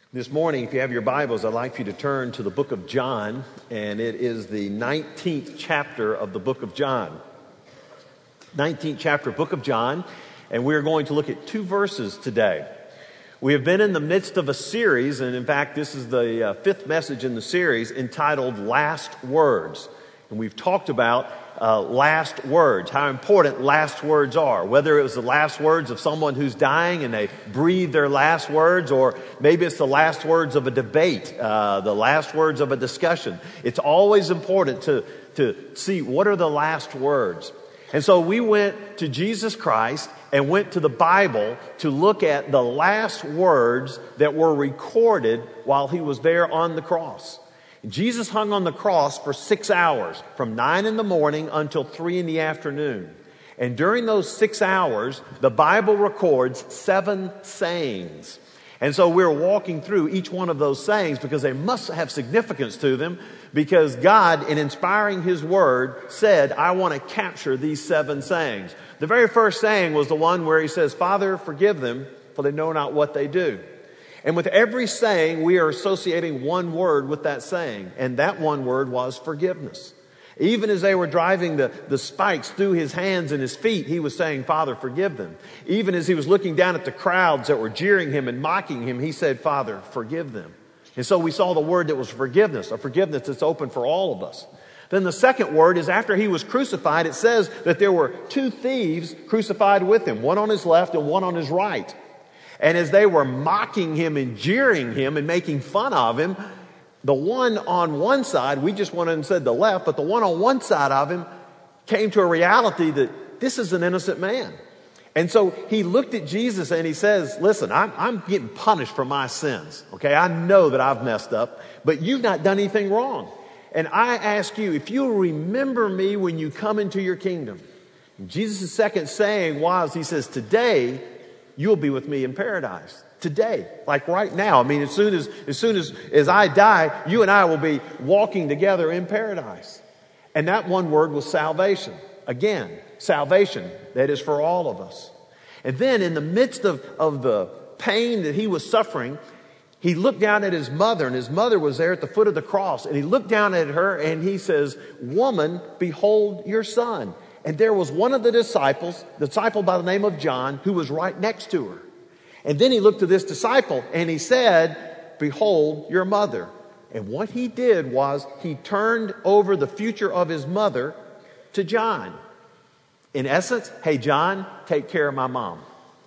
This morning, if you have your Bibles, I'd like for you to turn to the book of John, and it is the 19th chapter of the book of John. 19th chapter, book of John, and we're going to look at two verses today. We have been in the midst of a series, and in fact, this is the fifth message in the series entitled Last Words. And we've talked about last words, how important last words are, whether it was the last words of someone who's dying and they breathe their last words, or maybe it's the last words of a debate, the last words of a discussion. It's always important to see what are the last words. And so we went to Jesus Christ and went to the Bible to look at the last words that were recorded while he was there on the cross. Jesus hung on the cross for 6 hours, from 9 in the morning until 3 in the afternoon. And during those 6 hours, the Bible records 7 sayings. And so we're walking through each one of those sayings because they must have significance to them, because God, in inspiring His Word, said, I want to capture these 7 sayings. The very first saying was the one where He says, Father, forgive them, for they know not what they do. And with every saying, we are associating one word with that saying. And that one word was forgiveness. Even as they were driving the spikes through his hands and his feet, he was saying, Father, forgive them. Even as he was looking down at the crowds that were jeering him and mocking him, he said, Father, forgive them. And so we saw the word that was forgiveness, a forgiveness that's open for all of us. Then the second word is after he was crucified, it says that there were 2 thieves crucified with him, one on his left and one on his right. And as they were mocking him and jeering him and making fun of him, the one on one side, we just went and said the left, but the one on one side of him came to a reality that this is an innocent man. And so he looked at Jesus and he says, listen, I'm getting punished for my sins. Okay, I know that I've messed up, but you've not done anything wrong. And I ask you, if you'll remember me when you come into your kingdom. And Jesus' second saying was, he says, today you'll be with me in paradise. Today, like right now. I mean, as soon as I die, you and I will be walking together in paradise. And that one word was salvation. Again, salvation that is for all of us. And then in the midst of the pain that he was suffering, he looked down at his mother, and his mother was there at the foot of the cross. And he looked down at her and he says, woman, behold your son. And there was one of the disciple by the name of John, who was right next to her. And then he looked to this disciple and he said, behold your mother. And what he did was he turned over the future of his mother to John. In essence, hey, John, take care of my mom.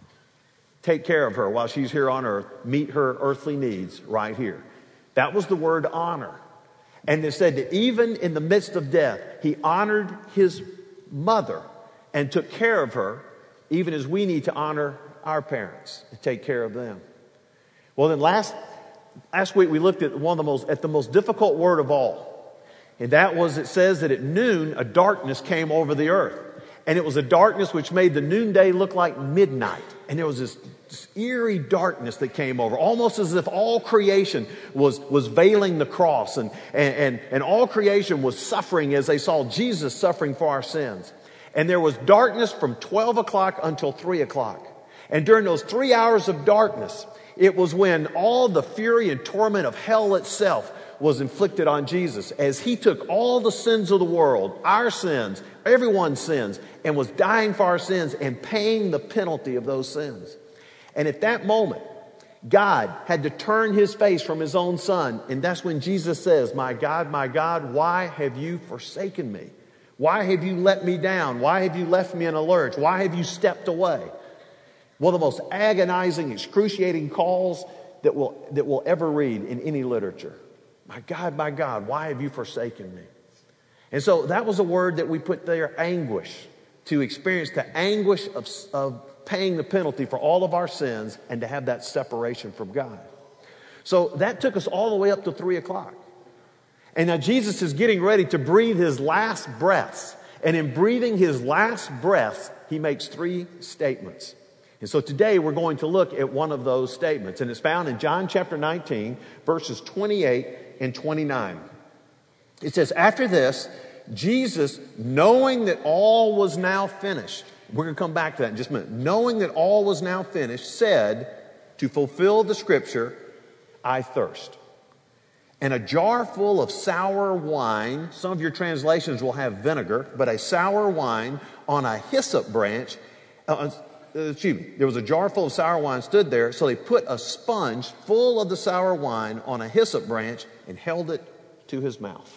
Take care of her while she's here on earth. Meet her earthly needs right here. That was the word honor. And it said that even in the midst of death, he honored his mother and took care of her, even as we need to honor our parents and take care of them. Well, then last week we looked at the most difficult word of all. And that was, it says that at noon a darkness came over the earth. And it was a darkness which made the noonday look like midnight. And there was this eerie darkness that came over, almost as if all creation was veiling the cross, and all creation was suffering as they saw Jesus suffering for our sins. And there was darkness from 12 o'clock until 3 o'clock. And during those 3 hours of darkness, it was when all the fury and torment of hell itself was inflicted on Jesus, as he took all the sins of the world, our sins, everyone's sins, and was dying for our sins and paying the penalty of those sins. And at that moment, God had to turn his face from his own son. And that's when Jesus says, my God, why have you forsaken me? Why have you let me down? Why have you left me in a lurch? Why have you stepped away? One of the most agonizing, excruciating calls that we'll ever read in any literature. My God, why have you forsaken me? And so that was a word that we put there, anguish, to experience the anguish of paying the penalty for all of our sins and to have that separation from God. So that took us all the way up to 3 o'clock. And now Jesus is getting ready to breathe his last breaths. And in breathing his last breaths, he makes 3 statements. And so today we're going to look at one of those statements. And it's found in John chapter 19, verses 28 and 29. It says, after this, Jesus, knowing that all was now finished, we're going to come back to that in just a minute, knowing that all was now finished, said, to fulfill the scripture, I thirst. And a jar full of sour wine, some of your translations will have vinegar, but a sour wine on a hyssop branch, there was a jar full of sour wine stood there, so they put a sponge full of the sour wine on a hyssop branch and held it to his mouth.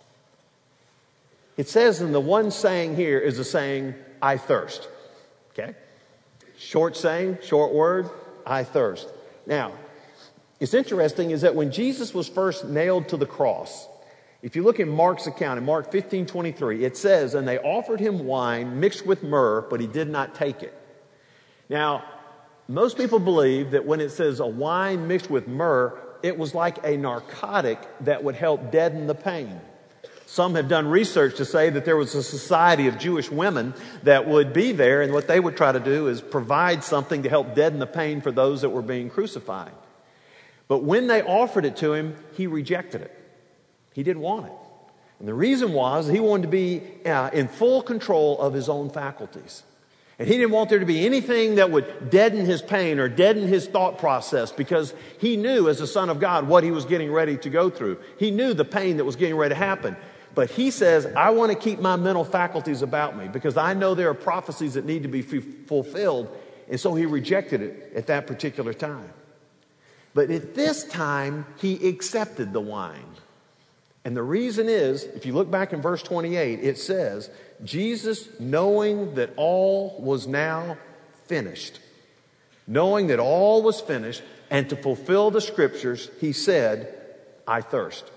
It says in the one saying here is the saying, I thirst. Okay? Short saying, short word, I thirst. Now, it's interesting is that when Jesus was first nailed to the cross, if you look in Mark's account, in Mark 15:23, it says, and they offered him wine mixed with myrrh, but he did not take it. Now, most people believe that when it says a wine mixed with myrrh, it was like a narcotic that would help deaden the pain. Some have done research to say that there was a society of Jewish women that would be there, and what they would try to do is provide something to help deaden the pain for those that were being crucified. But when they offered it to him, he rejected it. He didn't want it. And the reason was he wanted to be in full control of his own faculties. And he didn't want there to be anything that would deaden his pain or deaden his thought process, because he knew as a son of God what he was getting ready to go through. He knew the pain that was getting ready to happen. But he says, I want to keep my mental faculties about me because I know there are prophecies that need to be fulfilled. And so he rejected it at that particular time. But at this time, he accepted the wine. And the reason is, if you look back in verse 28, it says, Jesus, knowing that all was now finished, knowing that all was finished, and to fulfill the scriptures, he said, I thirst.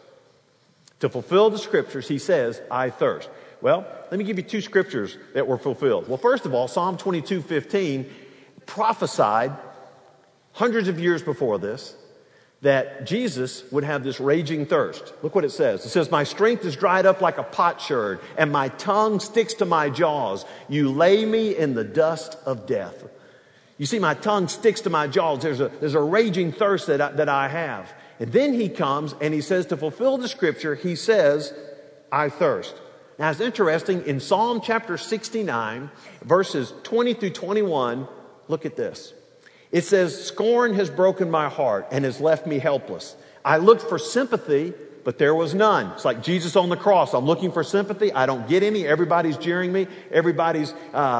To fulfill the scriptures, he says, I thirst. Well, let me give you two scriptures that were fulfilled. Well, first of all, Psalm 22:15 prophesied hundreds of years before this that Jesus would have this raging thirst. Look what it says. It says, my strength is dried up like a potsherd, and my tongue sticks to my jaws. You lay me in the dust of death. You see, my tongue sticks to my jaws. There's a raging thirst that I have. And then he comes and he says, to fulfill the scripture, he says, I thirst. Now, it's interesting. In Psalm chapter 69, verses 20 through 21, look at this. It says, scorn has broken my heart and has left me helpless. I looked for sympathy, but there was none. It's like Jesus on the cross. I'm looking for sympathy. I don't get any. Everybody's jeering me. Everybody's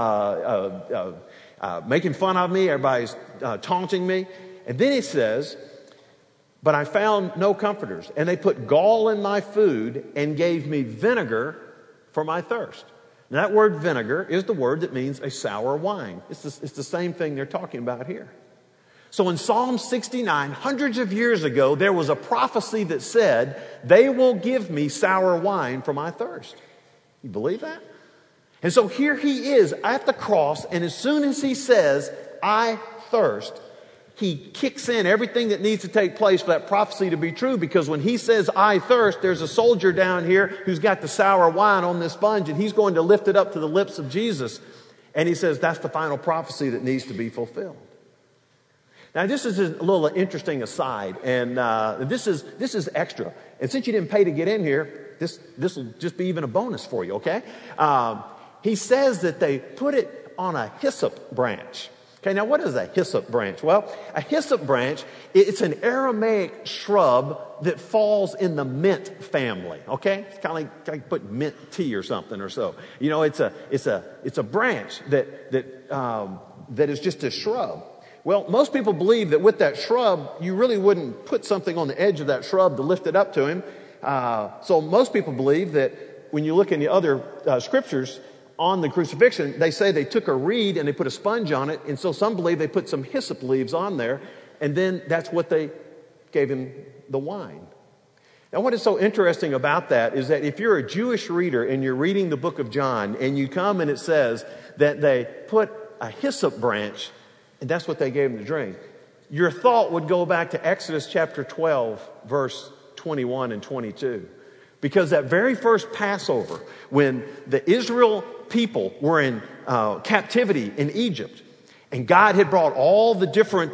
making fun of me. Everybody's taunting me. And then he says, but I found no comforters. And they put gall in my food and gave me vinegar for my thirst. Now, that word vinegar is the word that means a sour wine. It's the same thing they're talking about here. So in Psalm 69, hundreds of years ago, there was a prophecy that said, they will give me sour wine for my thirst. You believe that? And so here he is at the cross, and as soon as he says, I thirst, he kicks in everything that needs to take place for that prophecy to be true, because when he says, I thirst, there's a soldier down here who's got the sour wine on this sponge, and he's going to lift it up to the lips of Jesus. And he says, that's the final prophecy that needs to be fulfilled. Now, this is a little interesting aside, and this is extra. And since you didn't pay to get in here, this will just be even a bonus for you, okay? He says that they put it on a hyssop branch. Okay, now what is a hyssop branch? Well, a hyssop branch, it's an Aramaic shrub that falls in the mint family. Okay, it's kind of like put mint tea or something or so. You know, it's a branch that is just a shrub. Well, most people believe that with that shrub, you really wouldn't put something on the edge of that shrub to lift it up to him. So most people believe that when you look in the other scriptures on the crucifixion, they say they took a reed and they put a sponge on it. And so some believe they put some hyssop leaves on there. And then that's what they gave him the wine. Now, what is so interesting about that is that if you're a Jewish reader and you're reading the book of John and you come and it says that they put a hyssop branch and that's what they gave him to drink, your thought would go back to Exodus chapter 12, verse 21 and 22. Because that very first Passover, when the Israel people were in captivity in Egypt, and God had brought all the different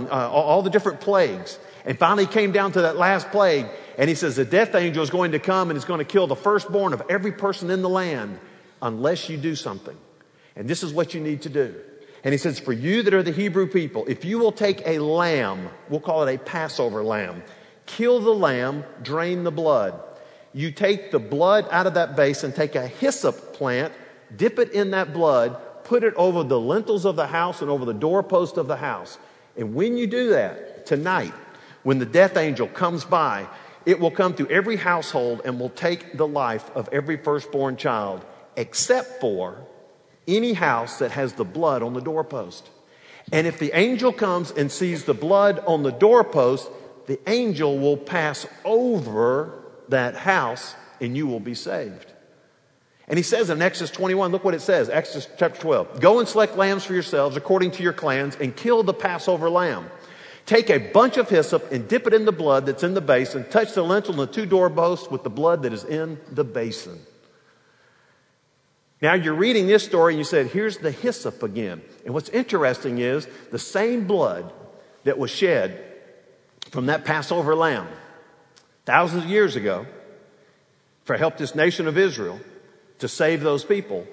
plagues, and finally came down to that last plague, and he says the death angel is going to come and is going to kill the firstborn of every person in the land unless you do something. And this is what you need to do. And he says, for you that are the Hebrew people, if you will take a lamb, we'll call it a Passover lamb, kill the lamb, drain the blood. You take the blood out of that basin, take a hyssop plant, dip it in that blood, put it over the lintels of the house and over the doorpost of the house. And when you do that tonight, when the death angel comes by, it will come to every household and will take the life of every firstborn child, except for any house that has the blood on the doorpost. And if the angel comes and sees the blood on the doorpost, the angel will pass over that house and you will be saved. And he says in Exodus 21, look what it says, Exodus chapter 12. Go and select lambs for yourselves according to your clans and kill the Passover lamb. Take a bunch of hyssop and dip it in the blood that's in the basin. Touch the lintel and the two doorposts with the blood that is in the basin. Now you're reading this story and you said, here's the hyssop again. And what's interesting is the same blood that was shed from that Passover lamb thousands of years ago to help this nation of Israel to save those people.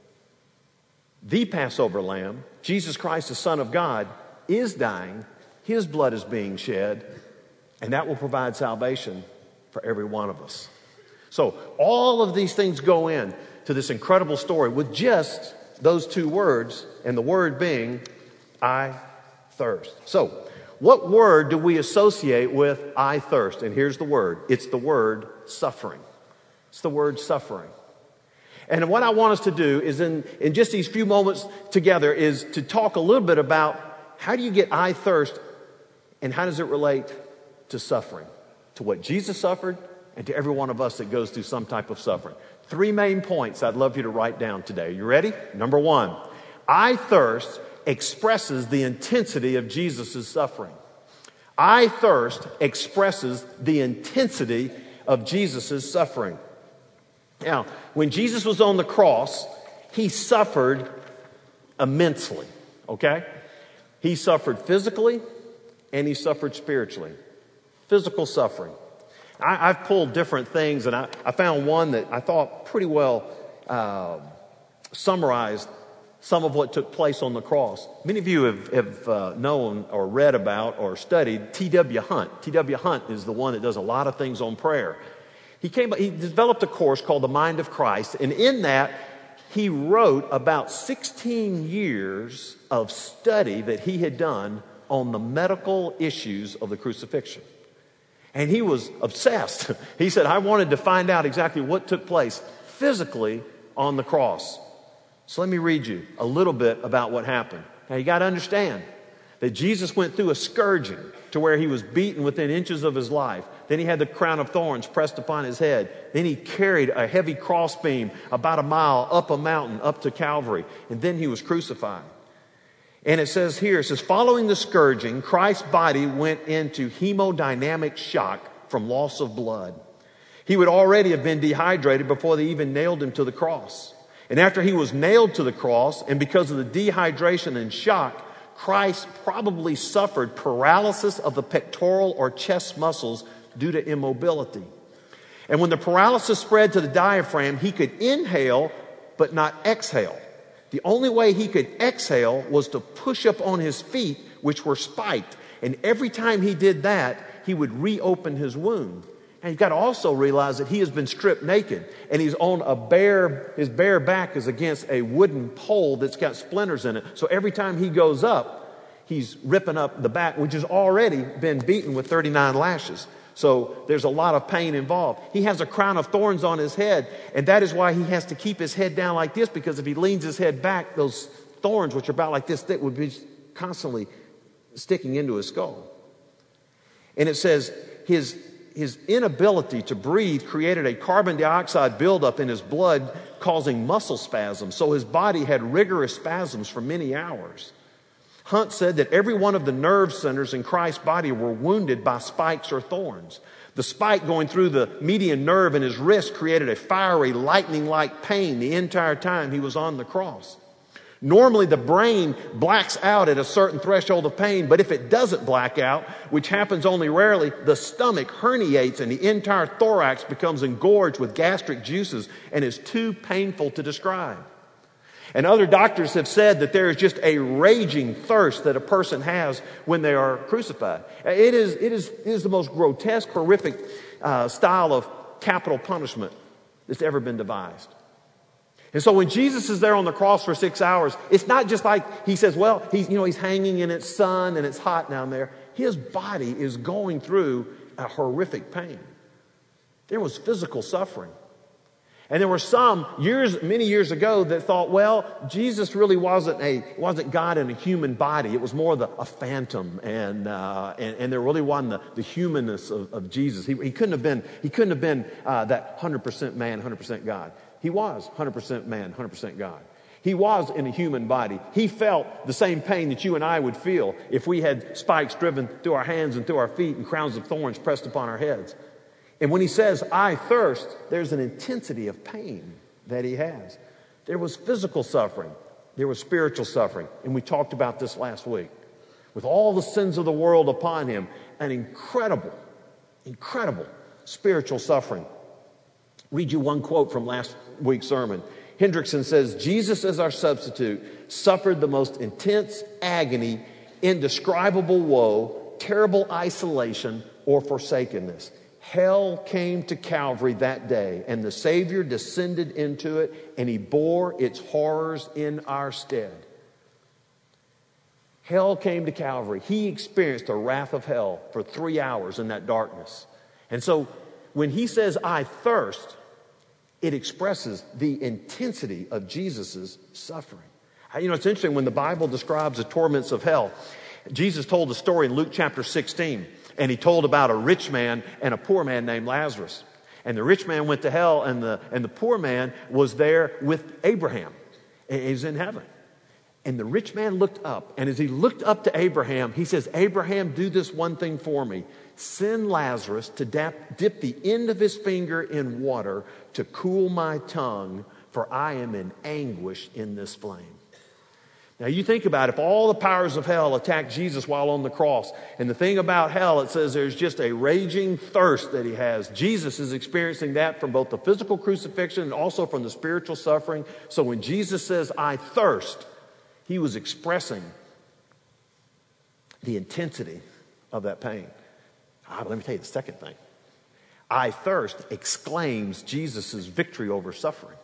The Passover lamb, Jesus Christ, the Son of God, is dying. His blood is being shed, and that will provide salvation for every one of us. So all of these things go in to this incredible story with just those two words, and the word being, I thirst. So what word do we associate with I thirst? And here's the word. It's the word suffering. It's the word suffering. And what I want us to do is in just these few moments together is to talk a little bit about how do you get I thirst and how does it relate to suffering, to what Jesus suffered and to every one of us that goes through some type of suffering. 3 main points I'd love you to write down today. You ready? Number 1, I thirst expresses the intensity of Jesus' suffering. I thirst expresses the intensity of Jesus' suffering. Now, when Jesus was on the cross, he suffered immensely, okay? He suffered physically and he suffered spiritually. Physical suffering. I've pulled different things and I found one that I thought pretty well summarized some of what took place on the cross. Many of you have known or read about or studied T.W. Hunt. T.W. Hunt is the one that does a lot of things on prayer. He developed a course called The Mind of Christ, and in that he wrote about 16 years of study that he had done on the medical issues of the crucifixion. And he was obsessed. He said, I wanted to find out exactly what took place physically on the cross. So let me read you a little bit about what happened. Now you got to understand that Jesus went through a scourging to where he was beaten within inches of his life. Then he had the crown of thorns pressed upon his head. Then he carried a heavy crossbeam about a mile up a mountain up to Calvary. And then he was crucified. And it says here, it says, following the scourging, Christ's body went into hemodynamic shock from loss of blood. He would already have been dehydrated before they even nailed him to the cross. And after he was nailed to the cross, and because of the dehydration and shock, Christ probably suffered paralysis of the pectoral or chest muscles due to immobility. And when the paralysis spread to the diaphragm, he could inhale but not exhale. The only way he could exhale was to push up on his feet, which were spiked. And every time he did that, he would reopen his wound. And you've got to also realize that he has been stripped naked. And he's on his bare back is against a wooden pole that's got splinters in it. So every time he goes up, he's ripping up the back, which has already been beaten with 39 lashes. So there's a lot of pain involved. He has a crown of thorns on his head, and that is why he has to keep his head down like this, because if he leans his head back, those thorns, which are about like this thick, would be constantly sticking into his skull. And it says his inability to breathe created a carbon dioxide buildup in his blood, causing muscle spasms. So his body had rigorous spasms for many hours. Hunt said that every one of the nerve centers in Christ's body were wounded by spikes or thorns. The spike going through the median nerve in his wrist created a fiery, lightning-like pain the entire time he was on the cross. Normally, the brain blacks out at a certain threshold of pain, but if it doesn't black out, which happens only rarely, the stomach herniates and the entire thorax becomes engorged with gastric juices and is too painful to describe. And other doctors have said that there is just a raging thirst that a person has when they are crucified. It is the most grotesque, horrific style of capital punishment that's ever been devised. And so when Jesus is there on the cross for 6 hours, it's not just like he says, well, he's hanging in its sun and it's hot down there. His body is going through a horrific pain. There was physical suffering. And there were some many years ago that thought, well, Jesus really wasn't God in a human body. It was more a phantom, and there really wasn't the humanness of Jesus. He couldn't have been that 100% man, 100% God. He was 100% man, 100% God. He was in a human body. He felt the same pain that you and I would feel if we had spikes driven through our hands and through our feet and crowns of thorns pressed upon our heads. And when he says, I thirst, there's an intensity of pain that he has. There was physical suffering. There was spiritual suffering. And we talked about this last week. With all the sins of the world upon him, an incredible, incredible spiritual suffering. Read you one quote from last week's sermon. Hendrickson says, Jesus as our substitute suffered the most intense agony, indescribable woe, terrible isolation, or forsakenness. Hell came to Calvary that day, and the Savior descended into it, and he bore its horrors in our stead. Hell came to Calvary. He experienced the wrath of hell for 3 hours in that darkness. And so when he says, I thirst, it expresses the intensity of Jesus' suffering. You know, it's interesting when the Bible describes the torments of hell. Jesus told a story in Luke chapter 16, and he told about a rich man and a poor man named Lazarus. And the rich man went to hell, and the poor man was there with Abraham. And he's in heaven. And the rich man looked up, and as he looked up to Abraham, he says, Abraham, do this one thing for me. Send Lazarus to dip the end of his finger in water to cool my tongue, for I am in anguish in this flame. Now you think about it, if all the powers of hell attacked Jesus while on the cross, and the thing about hell, it says there's just a raging thirst that he has. Jesus is experiencing that from both the physical crucifixion and also from the spiritual suffering. So when Jesus says, I thirst, he was expressing the intensity of that pain. But let me tell you the second thing. I thirst exclaims Jesus' victory over suffering.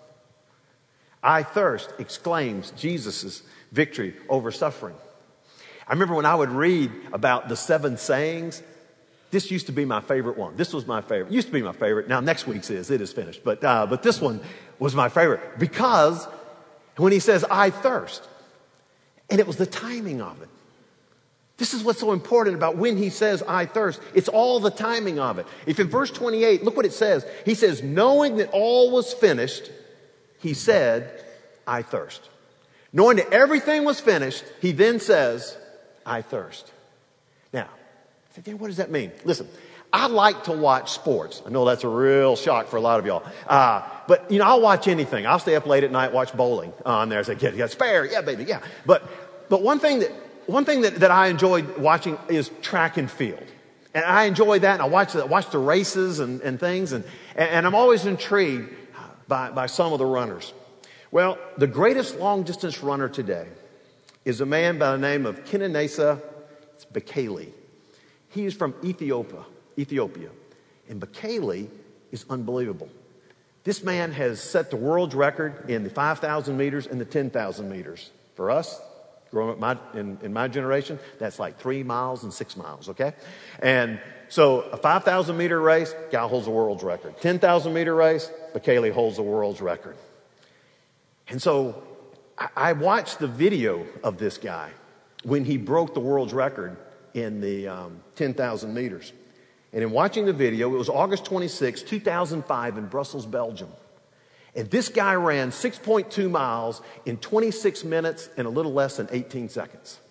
I thirst exclaims Jesus' victory over suffering. I remember when I would read about the 7 sayings, this used to be my favorite one. This was my favorite. It used to be my favorite. Now next week's it is finished. But this one was my favorite because when he says, I thirst, and it was the timing of it. This is what's so important about when he says, I thirst. It's all the timing of it. If in verse 28, look what it says. He says, knowing that all was finished, he said, I thirst. Knowing that everything was finished, he then says, I thirst. Now, what does that mean? Listen, I like to watch sports. I know that's a real shock for a lot of y'all. But, I'll watch anything. I'll stay up late at night, watch bowling on there. I say, you got spare? Yeah, baby, yeah. But one thing that I enjoyed watching is track and field. And I enjoy that. And I watch the races and things. And I'm always intrigued by some of the runners. Well, the greatest long-distance runner today is a man by the name of Kenenisa Bekele. He is from Ethiopia. And Bekele is unbelievable. This man has set the world's record in the 5,000 meters and the 10,000 meters. For us, growing up in my generation, that's like 3 miles and 6 miles, okay? And so a 5,000 meter race, guy holds the world's record. 10,000 meter race, Bekele holds the world's record. And so I watched the video of this guy when he broke the world's record in the 10,000 meters. And in watching the video, it was August 26, 2005 in Brussels, Belgium. And this guy ran 6.2 miles in 26 minutes and a little less than 18 seconds.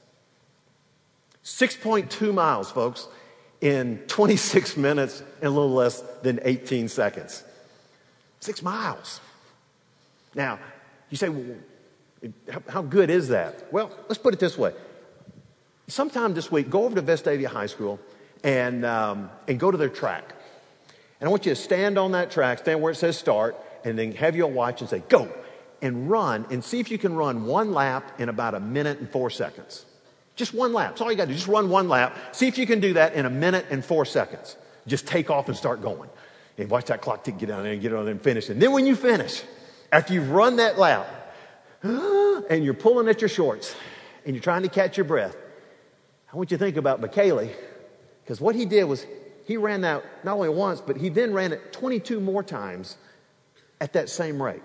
6.2 miles, folks, in 26 minutes and a little less than 18 seconds. 6 miles. Now, you say, well, how good is that? Well, let's put it this way. Sometime this week, go over to Vestavia High School and go to their track. And I want you to stand on that track, stand where it says start, and then have your watch and say, go. and run and see if you can run one lap in about 1:04. Just one lap. That's all you got to do. Just run one lap. See if you can do that in 1:04. Just take off and start going. And watch that clock tick, get down there and get on there and finish. And then when you finish, after you've run that lap, and you're pulling at your shorts, and you're trying to catch your breath, I want you to think about McKaylee, because what he did was he ran that not only once, but he then ran it 22 more times at that same rate.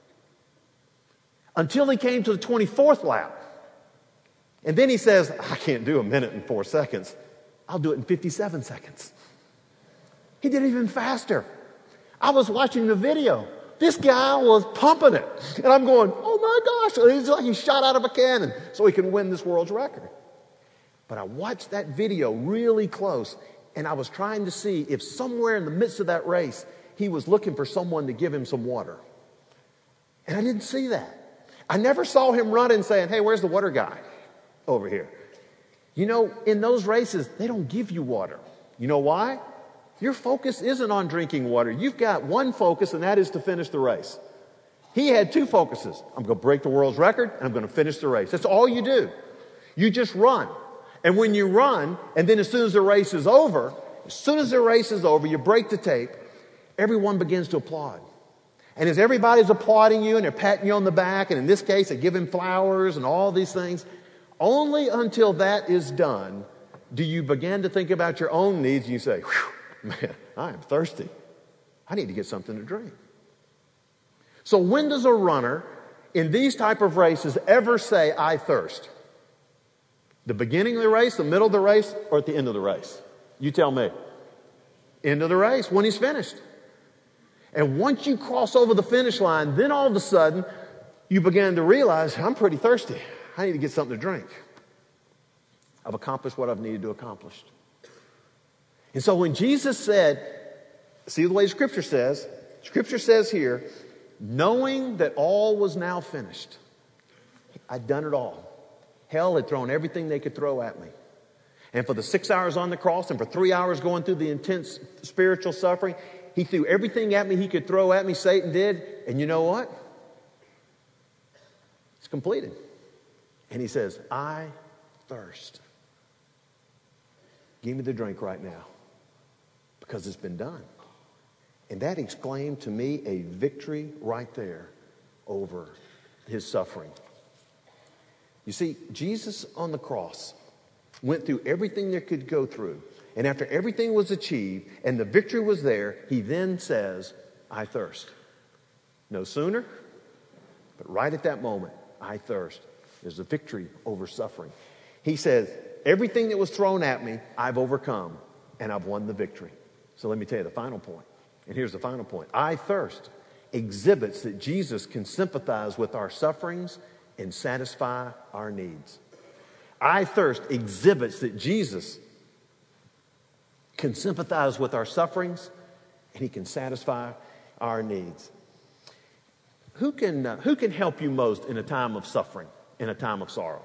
Until he came to the 24th lap. And then he says, I can't do 1:04. I'll do it in 57 seconds. He did it even faster. I was watching the video. This guy was pumping it. And I'm going, oh my gosh. It's like he shot out of a cannon so he can win this world's record. But I watched that video really close, and I was trying to see if somewhere in the midst of that race, he was looking for someone to give him some water. And I didn't see that. I never saw him running saying, hey, where's the water guy over here? You know, in those races, they don't give you water. You know why? Your focus isn't on drinking water. You've got one focus, and that is to finish the race. He had two focuses. I'm going to break the world's record, and I'm going to finish the race. That's all you do. You just run. And when you run, and then as soon as the race is over, you break the tape, everyone begins to applaud. And as everybody's applauding you, and they're patting you on the back, and in this case, they give him flowers and all these things, only until that is done do you begin to think about your own needs, and you say, whew, man, I am thirsty. I need to get something to drink. So when does a runner in these type of races ever say, I thirst? The beginning of the race, the middle of the race, or at the end of the race? You tell me. End of the race, when he's finished. And once you cross over the finish line, then all of a sudden, you begin to realize, I'm pretty thirsty. I need to get something to drink. I've accomplished what I've needed to accomplish. And so when Jesus said, see the way Scripture says here, knowing that all was now finished, I'd done it all. Hell had thrown everything they could throw at me. And for the 6 hours on the cross and for 3 hours going through the intense spiritual suffering, he threw everything at me he could throw at me, Satan did. And you know what? It's completed. And he says, I thirst. Give me the drink right now, because it's been done. And that exclaimed to me a victory right there over his suffering. You see, Jesus on the cross went through everything there could go through. And after everything was achieved and the victory was there, he then says, I thirst. No sooner, but right at that moment, I thirst. There's a victory over suffering. He says, everything that was thrown at me, I've overcome, and I've won the victory. So let me tell you the final point. And here's the final point. I thirst exhibits that Jesus can sympathize with our sufferings and satisfy our needs. I thirst exhibits that Jesus can sympathize with our sufferings and he can satisfy our needs. Who can help you most in a time of suffering, in a time of sorrow?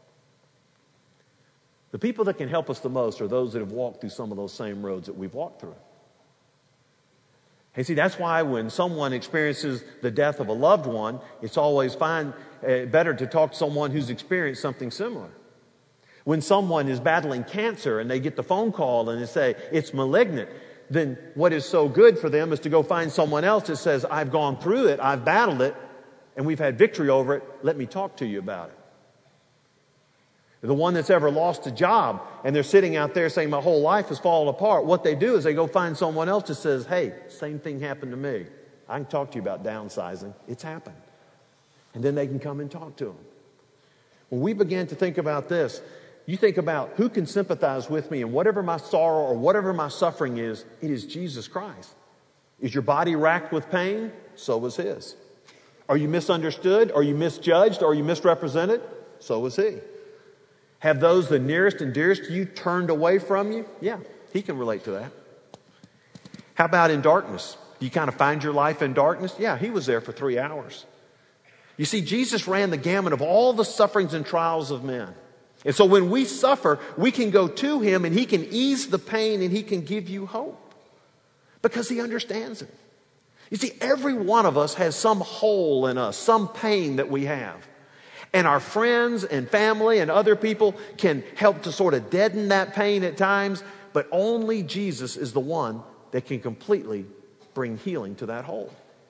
The people that can help us the most are those that have walked through some of those same roads that we've walked through. Hey, see, that's why when someone experiences the death of a loved one, it's always better to talk to someone who's experienced something similar. When someone is battling cancer and they get the phone call and they say it's malignant, then what is so good for them is to go find someone else that says, I've gone through it, I've battled it, and we've had victory over it. Let me talk to you about it. The one that's ever lost a job and they're sitting out there saying my whole life has fallen apart, what they do is they go find someone else that says, hey, same thing happened to me. I can talk to you about downsizing. It's happened. And then they can come and talk to them. When we begin to think about this, you think about who can sympathize with me, and whatever my sorrow or whatever my suffering is, it is Jesus Christ. Is your body racked with pain? So was his. Are you misunderstood? Are you misjudged? Are you misrepresented? So was he. Have those the nearest and dearest to you turned away from you? Yeah, he can relate to that. How about in darkness? Do you kind of find your life in darkness? Yeah, he was there for 3 hours. You see, Jesus ran the gamut of all the sufferings and trials of men. And so when we suffer, we can go to him and he can ease the pain and he can give you hope because he understands it. You see, every one of us has some hole in us, some pain that we have. And our friends and family and other people can help to sort of deaden that pain at times, but only Jesus is the one that can completely bring healing to that hole.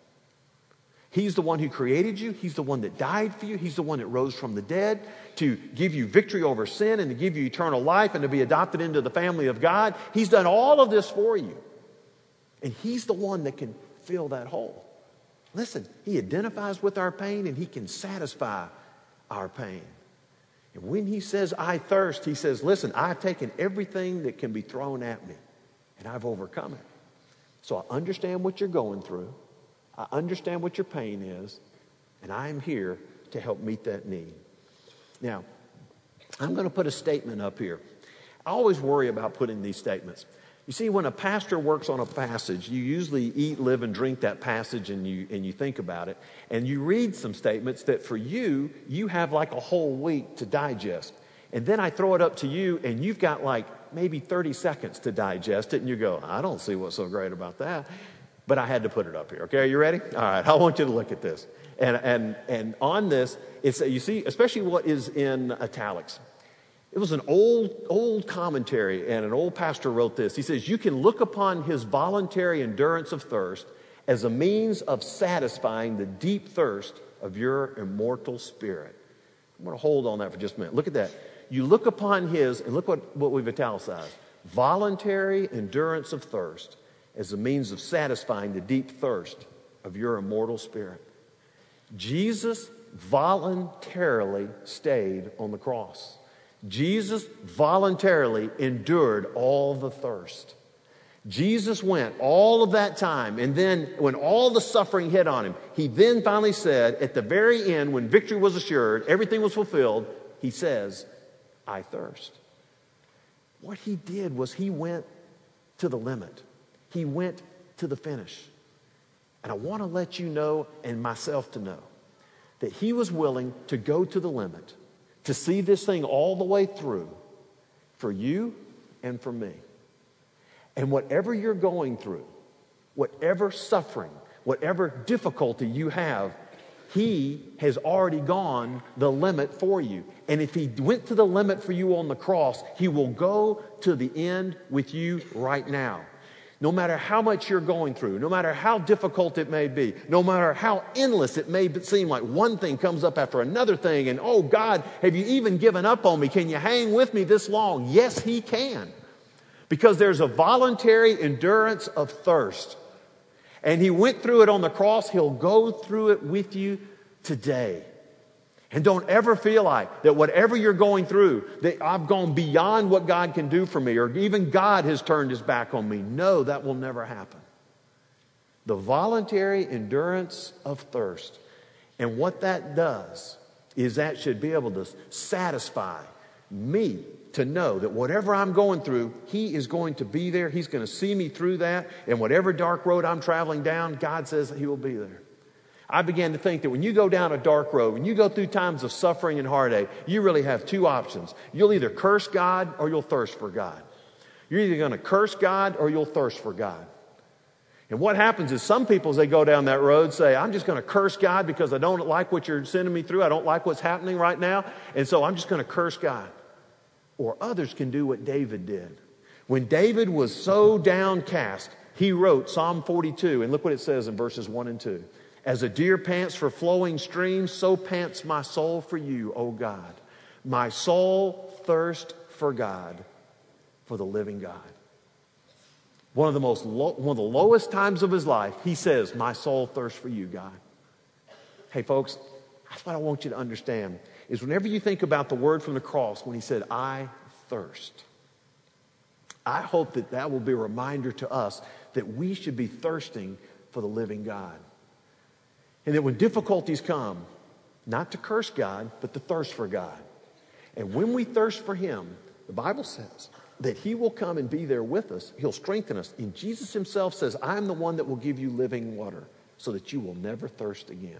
He's the one who created you. He's the one that died for you. He's the one that rose from the dead to give you victory over sin and to give you eternal life and to be adopted into the family of God. He's done all of this for you. And He's the one that can fill that hole. Listen, He identifies with our pain and He can satisfy our pain. And when He says, I thirst, He says, listen, I've taken everything that can be thrown at me and I've overcome it. So I understand what you're going through. I understand what your pain is, and I'm here to help meet that need. Now, I'm going to put a statement up here. I always worry about putting these statements. You see, when a pastor works on a passage, you usually eat, live, and drink that passage, and you think about it, and you read some statements that for you have like a whole week to digest. And then I throw it up to you, and you've got like maybe 30 seconds to digest it, and you go, I don't see what's so great about that. But I had to put it up here. Okay, are you ready? All right, I want you to look at this. And on this, it's, you see, especially what is in italics. It was an old commentary, and an old pastor wrote this. He says, you can look upon His voluntary endurance of thirst as a means of satisfying the deep thirst of your immortal spirit. I'm going to hold on that for just a minute. Look at that. You look upon His, and look what we've italicized. Voluntary endurance of thirst as a means of satisfying the deep thirst of your immortal spirit. Jesus voluntarily stayed on the cross. Jesus voluntarily endured all the thirst. Jesus went all of that time, and then when all the suffering hit on Him, He then finally said, at the very end, when victory was assured, everything was fulfilled, He says, I thirst. What He did was He went to the limit. He went to the finish. And I want to let you know, and myself to know, that He was willing to go to the limit, to see this thing all the way through for you and for me. And whatever you're going through, whatever suffering, whatever difficulty you have, He has already gone the limit for you. And if He went to the limit for you on the cross, He will go to the end with you right now. No matter how much you're going through, no matter how difficult it may be, no matter how endless it may seem, like one thing comes up after another thing, and oh God, have you even given up on me? Can you hang with me this long? Yes, He can. Because there's a voluntary endurance of thirst. And He went through it on the cross. He'll go through it with you today. And don't ever feel like that whatever you're going through, that I've gone beyond what God can do for me, or even God has turned His back on me. No, that will never happen. The voluntary endurance of thirst. And what that does is that should be able to satisfy me to know that whatever I'm going through, He is going to be there. He's going to see me through that. And whatever dark road I'm traveling down, God says that He will be there. I began to think that when you go down a dark road, when you go through times of suffering and heartache, you really have two options. You'll either curse God or you'll thirst for God. You're either going to curse God or you'll thirst for God. And what happens is some people, as they go down that road, say, I'm just going to curse God because I don't like what you're sending me through. I don't like what's happening right now. And so I'm just going to curse God. Or others can do what David did. When David was so downcast, he wrote Psalm 42. And look what it says in verses 1 and 2. As a deer pants for flowing streams, so pants my soul for you, O God. My soul thirsts for God, for the living God. One of the lowest times of his life, he says, my soul thirsts for you, God. Hey, folks, that's what I want you to understand, is whenever you think about the word from the cross, when He said, I thirst, I hope that that will be a reminder to us that we should be thirsting for the living God. And that when difficulties come, not to curse God, but to thirst for God. And when we thirst for Him, the Bible says that He will come and be there with us. He'll strengthen us. And Jesus Himself says, I'm the one that will give you living water so that you will never thirst again.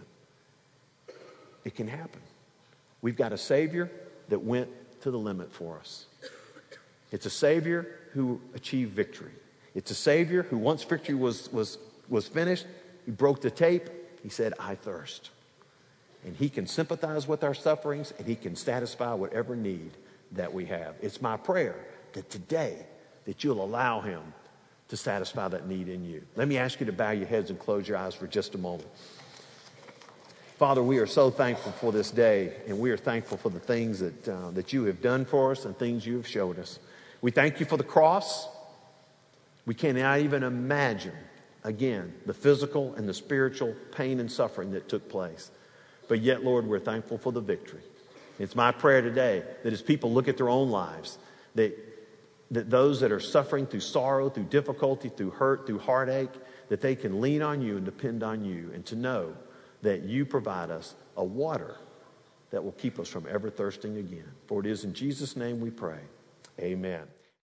It can happen. We've got a Savior that went to the limit for us. It's a Savior who achieved victory. It's a Savior who, once victory was finished, He broke the tape. He said, I thirst. And he can sympathize with our sufferings, and he can satisfy whatever need that we have. It's my prayer that today that you'll allow him to satisfy that need in you. Let me ask you to bow your heads and close your eyes for just a moment. Father, we are so thankful for this day, and we are thankful for the things that you have done for us and things you have showed us. We thank you for the cross. We cannot even imagine, again, the physical and the spiritual pain and suffering that took place. But yet, Lord, we're thankful for the victory. It's my prayer today that as people look at their own lives, that those that are suffering through sorrow, through difficulty, through hurt, through heartache, that they can lean on you and depend on you, and to know that you provide us a water that will keep us from ever thirsting again. For it is in Jesus' name we pray. Amen.